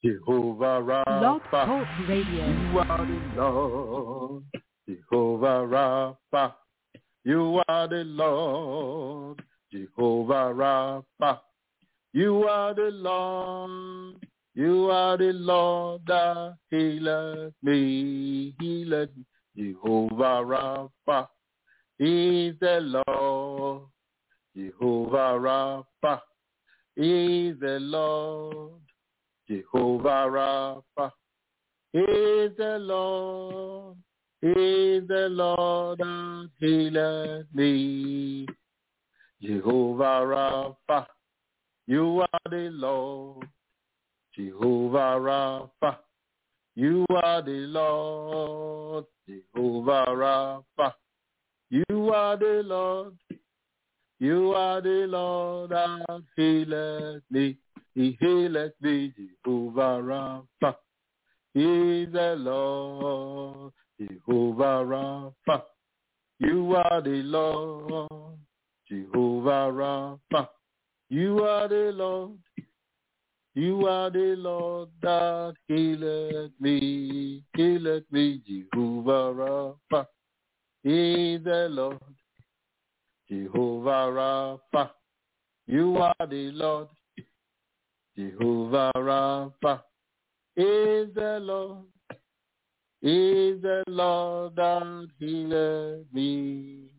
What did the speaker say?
Jehovah Blog Rapha, Talk Radio. you are the Lord. Jehovah Rapha, you are the Lord. Jehovah Rapha, you are the Lord. You are the Lord that healeth me. Healeth me. Jehovah Rapha is the Lord. Jehovah Rapha is the Lord. Jehovah Rapha is the Lord. Is the Lord that healeth me. Jehovah Rapha, you are the Lord. Jehovah Rapha, you are the Lord. Jehovah Rapha, you are the Lord. You are the Lord that healeth me. He healeth me. Jehovah Rapha, He is the Lord. Jehovah Rapha, you are the Lord. Jehovah Rapha, you are the Lord. You are the Lord that healeth me. Healeth me. Jehovah Rapha, He is the Lord. Jehovah Rapha, you are the Lord. Jehovah Rapha is the Lord. Is the Lord that healeth me.